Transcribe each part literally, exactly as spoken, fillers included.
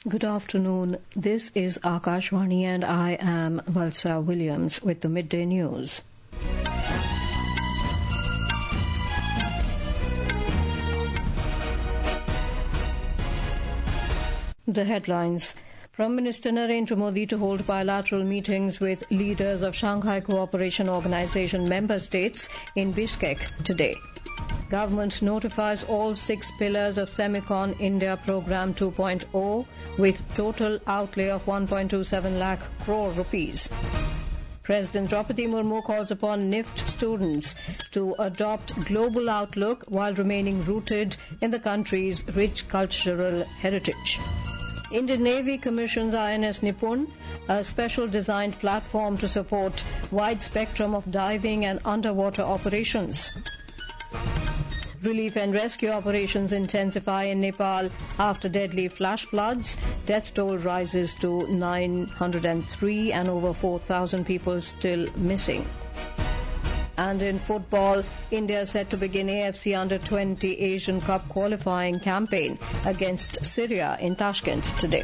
Good afternoon. This is Akashvani and I am Valsa Williams with the Midday News. The headlines. Prime Minister Narendra Modi to hold bilateral meetings with leaders of Shanghai Cooperation Organization member states in Bishkek today. Government notifies all six pillars of Semicon India Programme two point oh with total outlay of one point two seven lakh crore rupees. President Draupadi Murmu calls upon N I F T students to adopt global outlook while remaining rooted in the country's rich cultural heritage. Indian Navy commissions I N S Nipun, a special designed platform to support wide spectrum of diving and underwater operations. Relief and rescue operations intensify in Nepal after deadly flash floods. Death toll rises to nine hundred three and over four thousand people still missing. And in football, India is set to begin A F C Under twenty Asian Cup qualifying campaign against Syria in Tashkent today.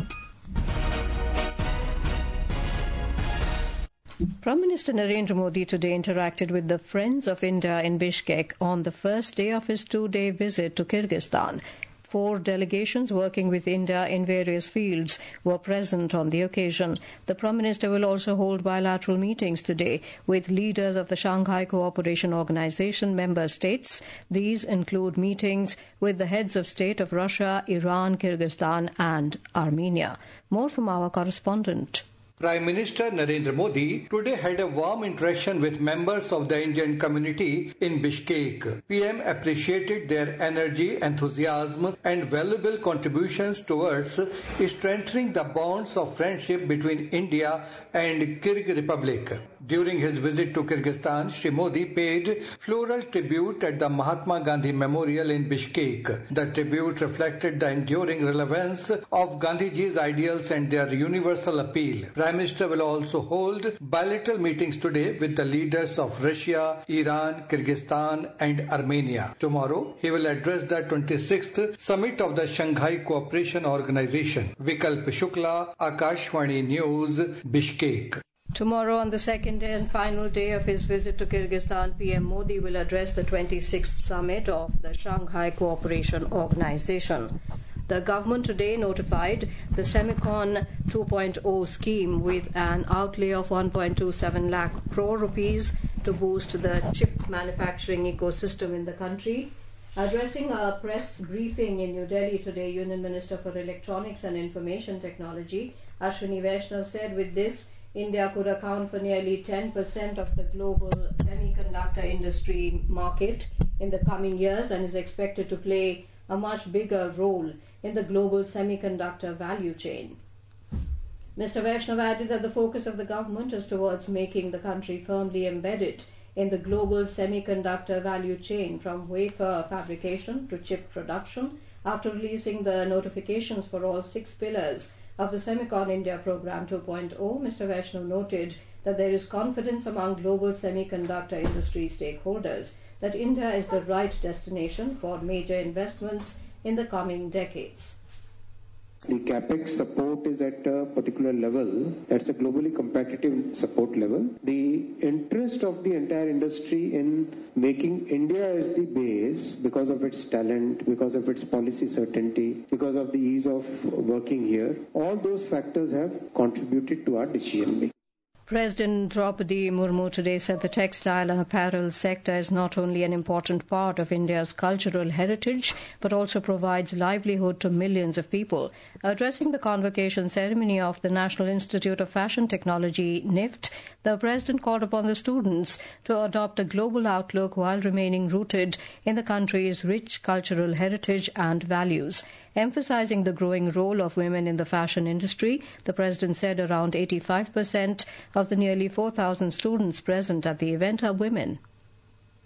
Prime Minister Narendra Modi today interacted with the Friends of India in Bishkek on the first day of his two-day visit to Kyrgyzstan. Four delegations working with India in various fields were present on the occasion. The Prime Minister will also hold bilateral meetings today with leaders of the Shanghai Cooperation Organization member states. These include meetings with the heads of state of Russia, Iran, Kyrgyzstan and Armenia. More from our correspondent. Prime Minister Narendra Modi today had a warm interaction with members of the Indian community in Bishkek. P M appreciated their energy, enthusiasm and valuable contributions towards strengthening the bonds of friendship between India and Kyrgyz Republic. During his visit to Kyrgyzstan, Shri Modi paid floral tribute at the Mahatma Gandhi Memorial in Bishkek. The tribute reflected the enduring relevance of Gandhiji's ideals and their universal appeal. Prime Minister will also hold bilateral meetings today with the leaders of Russia, Iran, Kyrgyzstan and Armenia. Tomorrow, he will address the twenty-sixth Summit of the Shanghai Cooperation Organization. Vikalp Shukla, Akashvani News, Bishkek. Tomorrow, on the second and final day of his visit to Kyrgyzstan, P M Modi will address the twenty-sixth Summit of the Shanghai Cooperation Organization. The government today notified the Semicon two point oh scheme with an outlay of one point two seven lakh crore rupees to boost the chip manufacturing ecosystem in the country. Addressing a press briefing in New Delhi today, Union Minister for Electronics and Information Technology, Ashwini Vaishnav, said with this, India could account for nearly ten percent of the global semiconductor industry market in the coming years and is expected to play a much bigger role in the global semiconductor value chain. Mister Vaishnav added that the focus of the government is towards making the country firmly embedded in the global semiconductor value chain from wafer fabrication to chip production. After releasing the notifications for all six pillars of the Semicon India Programme two point oh, Mister Vaishnav noted that there is confidence among global semiconductor industry stakeholders that India is the right destination for major investments in the coming decades. The capex support is at a particular level. That's a globally competitive support level. The interest of the entire industry in making India as the base because of its talent, because of its policy certainty, because of the ease of working here, all those factors have contributed to our decision making. President Draupadi Murmu today said the textile and apparel sector is not only an important part of India's cultural heritage, but also provides livelihood to millions of people. Addressing the convocation ceremony of the National Institute of Fashion Technology, N I F T, the President called upon the students to adopt a global outlook while remaining rooted in the country's rich cultural heritage and values. Emphasizing the growing role of women in the fashion industry, the President said around eighty-five percent of the nearly four thousand students present at the event are women.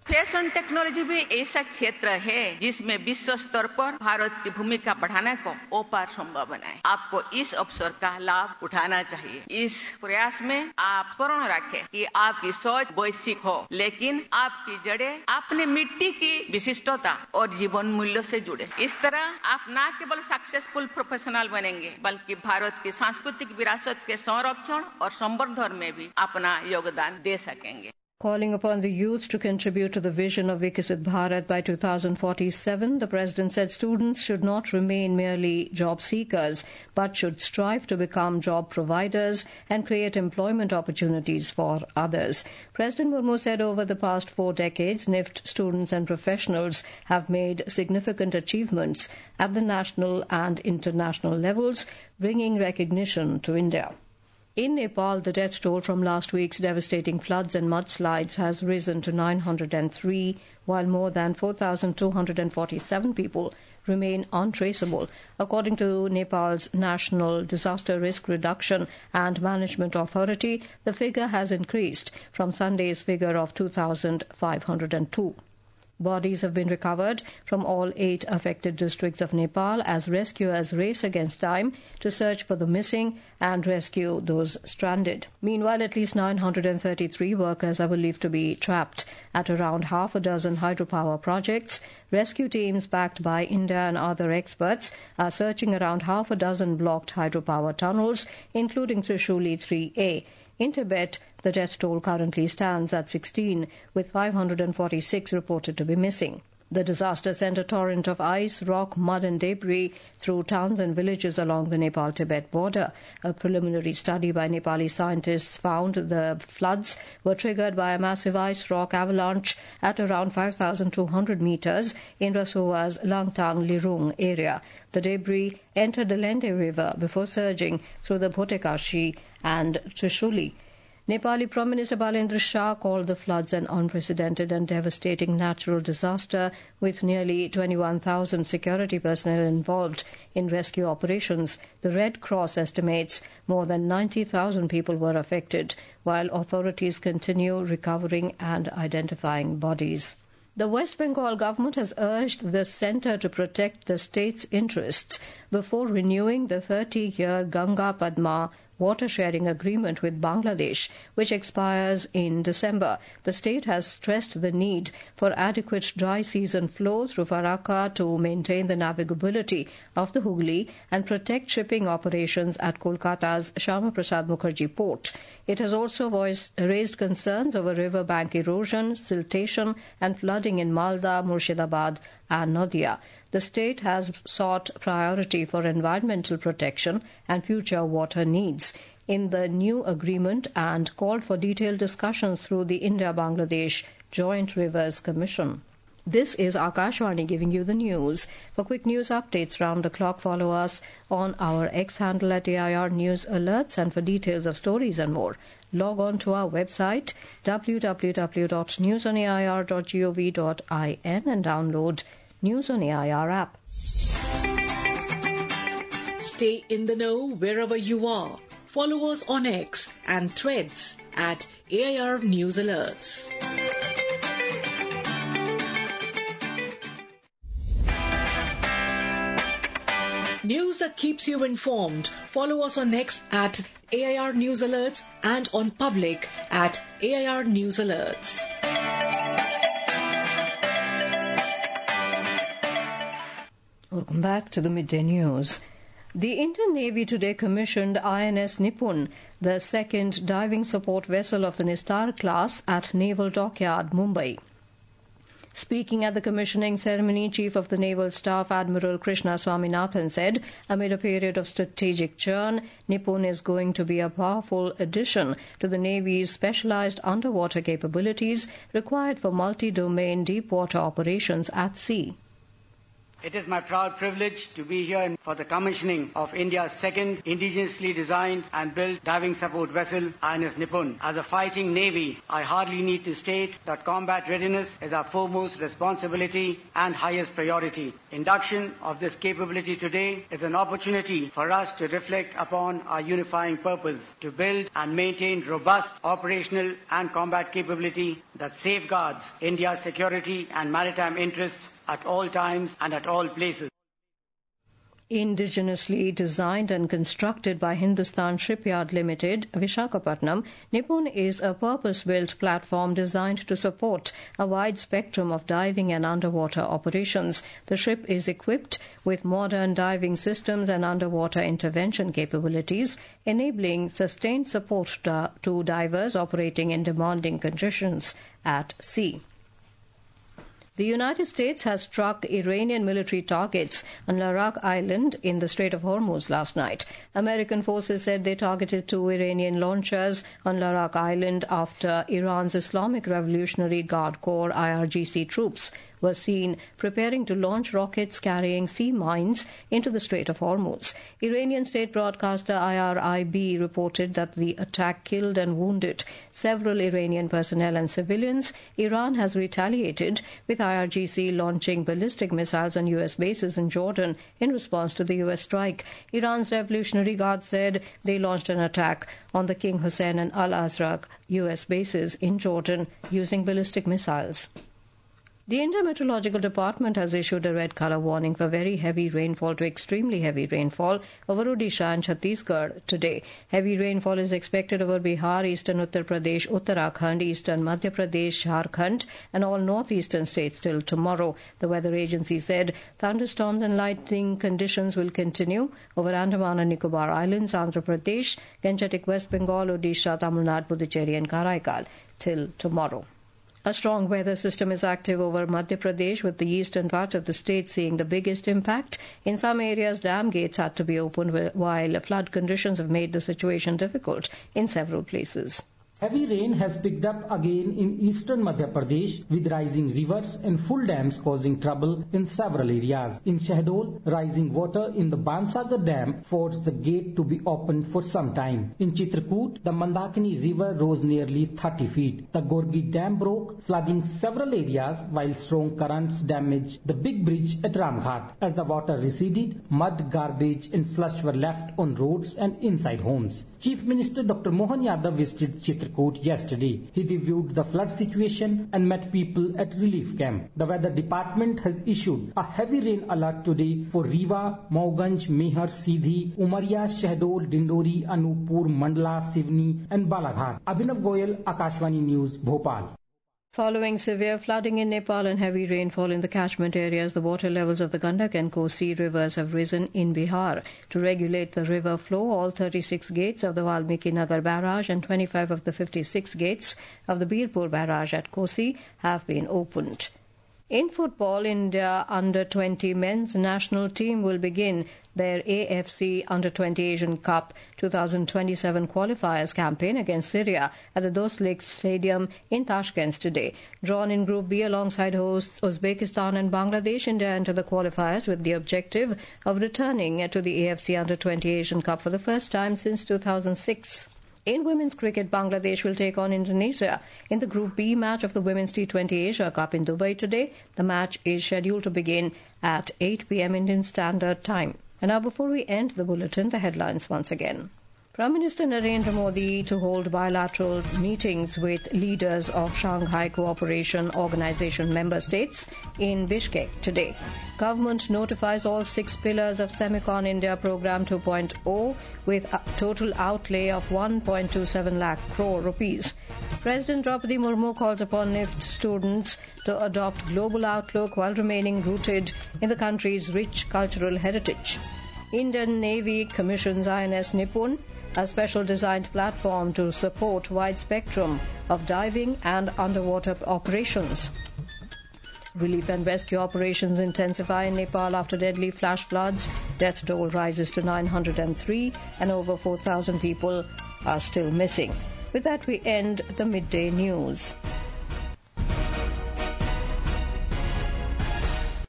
Fashion technology भी ऐसा क्षेत्र है जिसमें विश्व स्तर पर भारत की भूमिका बढ़ाने को अपार संभव बनाए। आपको इस अवसर का लाभ उठाना चाहिए। इस प्रयास में आप पूर्ण रखें कि आपकी सोच वैश्विक हो, लेकिन आपकी जड़ें अपनी मिट्टी की विशिष्टता और जीवन मूल्यों से जुड़े। इस तरह आप न केवल सक्सेसफुल प्रोफेशनल बनेंगे, बल्कि भारत की सांस्कृतिक विरासत के संरक्षण और संवर्धन में भी अपना योगदान दे सकेंगे। Calling upon the youth to contribute to the vision of Viksit Bharat by two thousand forty-seven, the President said students should not remain merely job seekers, but should strive to become job providers and create employment opportunities for others. President Murmu said over the past four decades, N I F T students and professionals have made significant achievements at the national and international levels, bringing recognition to India. In Nepal, the death toll from last week's devastating floods and mudslides has risen to nine hundred three, while more than four thousand two hundred forty-seven people remain untraceable. According to Nepal's National Disaster Risk Reduction and Management Authority, the figure has increased from Sunday's figure of two thousand five hundred two. Bodies have been recovered from all eight affected districts of Nepal as rescuers race against time to search for the missing and rescue those stranded. Meanwhile, at least nine hundred thirty-three workers are believed to be trapped at around half a dozen hydropower projects. Rescue teams backed by India and other experts are searching around half a dozen blocked hydropower tunnels, including Trishuli three A. In Tibet, the death toll currently stands at sixteen, with five hundred forty-six reported to be missing. The disaster sent a torrent of ice, rock, mud and debris through towns and villages along the Nepal-Tibet border. A preliminary study by Nepali scientists found the floods were triggered by a massive ice rock avalanche at around five thousand two hundred meters in Rasoa's Langtang Lirung area. The debris entered the Lende River before surging through the Bhotekashi and Trishuli. Nepali Prime Minister Balendra Shah called the floods an unprecedented and devastating natural disaster, with nearly twenty-one thousand security personnel involved in rescue operations. The Red Cross estimates more than ninety thousand people were affected, while authorities continue recovering and identifying bodies. The West Bengal government has urged the centre to protect the state's interests before renewing the thirty-year Ganga Padma water-sharing agreement with Bangladesh, which expires in December. The state has stressed the need for adequate dry season flow through Farakka to maintain the navigability of the Hooghly and protect shipping operations at Kolkata's Shyama Prasad Mukherjee port. It has also voiced, raised concerns over riverbank erosion, siltation and flooding in Malda, Murshidabad and Nadia. The state has sought priority for environmental protection and future water needs in the new agreement and called for detailed discussions through the India-Bangladesh Joint Rivers Commission. This is Akashvani giving you the news. For quick news updates round the clock, follow us on our X handle at A I R News Alerts, and for details of stories and more, log on to our website w w w dot news on a i r dot gov dot in and download News on A I R app. Stay in the know wherever you are. Follow us on X and Threads at A I R News Alerts. News that keeps you informed. Follow us on X at A I R News Alerts and on Public at A I R News Alerts. Welcome back to the Midday News. The Indian Navy today commissioned I N S Nipun, the second diving support vessel of the Nistar class, at Naval Dockyard, Mumbai. Speaking at the commissioning ceremony, Chief of the Naval Staff Admiral Krishna Swaminathan said, amid a period of strategic churn, Nipun is going to be a powerful addition to the Navy's specialized underwater capabilities required for multi-domain deep-water operations at sea. It is my proud privilege to be here for the commissioning of India's second indigenously designed and built diving support vessel, I N S Nipun. As a fighting navy, I hardly need to state that combat readiness is our foremost responsibility and highest priority. Induction of this capability today is an opportunity for us to reflect upon our unifying purpose, to build and maintain robust operational and combat capability that safeguards India's security and maritime interests at all times and at all places. Indigenously designed and constructed by Hindustan Shipyard Limited, Visakhapatnam, Nippon is a purpose-built platform designed to support a wide spectrum of diving and underwater operations. The ship is equipped with modern diving systems and underwater intervention capabilities, enabling sustained support to divers operating in demanding conditions at sea. The United States has struck Iranian military targets on Larak Island in the Strait of Hormuz last night. American forces said they targeted two Iranian launchers on Larak Island after Iran's Islamic Revolutionary Guard Corps I R G C troops were seen preparing to launch rockets carrying sea mines into the Strait of Hormuz. Iranian state broadcaster I R I B reported that the attack killed and wounded several Iranian personnel and civilians. Iran has retaliated, with I R G C launching ballistic missiles on U S bases in Jordan in response to the U S strike. Iran's Revolutionary Guard said they launched an attack on the King Hussein and Al Azraq U S bases in Jordan using ballistic missiles. The India Meteorological Department has issued a red colour warning for very heavy rainfall to extremely heavy rainfall over Odisha and Chhattisgarh today. Heavy rainfall is expected over Bihar, eastern Uttar Pradesh, Uttarakhand, eastern Madhya Pradesh, Jharkhand and all northeastern states till tomorrow. The weather agency said thunderstorms and lightning conditions will continue over Andaman and Nicobar Islands, Andhra Pradesh, Gangetic West Bengal, Odisha, Tamil Nadu, Puducherry and Karaikal till tomorrow. A strong weather system is active over Madhya Pradesh, with the eastern parts of the state seeing the biggest impact. In some areas, dam gates had to be opened, while flood conditions have made the situation difficult in several places. Heavy rain has picked up again in eastern Madhya Pradesh, with rising rivers and full dams causing trouble in several areas. In Shahdol, rising water in the Bansagar Dam forced the gate to be opened for some time. In Chitrakoot, the Mandakini River rose nearly thirty feet. The Gorgi Dam broke, flooding several areas, while strong currents damaged the big bridge at Ramghat. As the water receded, mud, garbage and slush were left on roads and inside homes. Chief Minister Doctor Mohan Yadav visited Chitrakoot yesterday. He reviewed the flood situation and met people at relief camp. The weather department has issued a heavy rain alert today for Rewa, Mauganj, Mehar, Sidhi, Umaria, Shahdol, Dindori, Anupur, Mandla, Sivni and Balaghat. Abhinav Goyal, Akashvani News, Bhopal. Following severe flooding in Nepal and heavy rainfall in the catchment areas, the water levels of the Gandak and Kosi rivers have risen in Bihar. To regulate the river flow, all thirty-six gates of the Valmiki Nagar barrage and twenty-five of the fifty-six gates of the Birpur barrage at Kosi have been opened. In football, India under twenty men's national team will begin their A F C under twenty Asian Cup twenty twenty-seven qualifiers campaign against Syria at the Dost Lakes Stadium in Tashkent today. Drawn in Group B alongside hosts Uzbekistan and Bangladesh, India enter the qualifiers with the objective of returning to the A F C under twenty Asian Cup for the first time since two thousand six. In women's cricket, Bangladesh will take on Indonesia in the Group B match of the Women's T twenty Asia Cup in Dubai today. The match is scheduled to begin at eight p.m. Indian Standard Time. And now, before we end the bulletin, the headlines once again. Prime Minister Narendra Modi to hold bilateral meetings with leaders of Shanghai Cooperation Organization member states in Bishkek today. Government notifies all six pillars of Semicon India Program two point oh with a total outlay of one point two seven lakh crore rupees. President Draupadi Murmu calls upon N I F T students to adopt global outlook while remaining rooted in the country's rich cultural heritage. Indian Navy commissions I N S Nippon, a special designed platform to support wide spectrum of diving and underwater operations. Relief and rescue operations intensify in Nepal after deadly flash floods. Death toll rises to nine hundred three and over four thousand people are still missing. With that, we end the midday news.